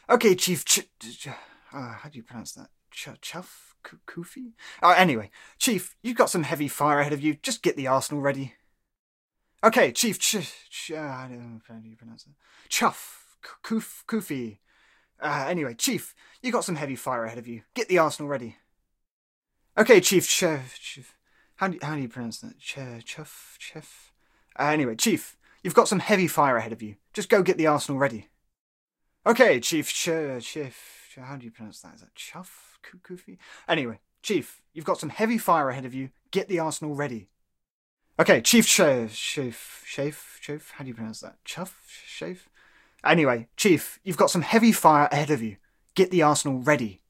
Okay, Chief. How do you pronounce that? Chuff? Koofy? Anyway, Chief, you've got some heavy fire ahead of you. Just get the arsenal ready. Okay, Chief. I don't know how you pronounce it. Chuff. Koofy. Anyway, Chief, you got some heavy fire ahead of you. Get the arsenal ready. Okay, Chief. How do you pronounce that? Chef. Anyway, Chief, you've got some heavy fire ahead of you. Just go get the arsenal ready. Okay, Chief. How do you pronounce that? Is that Chuff? Koofy? Anyway, Chief, you've got some heavy fire ahead of you. Get the arsenal ready. Okay, Chief. How do you pronounce that? Chuff? Anyway, Chief, you've got some heavy fire ahead of you. Get the arsenal ready.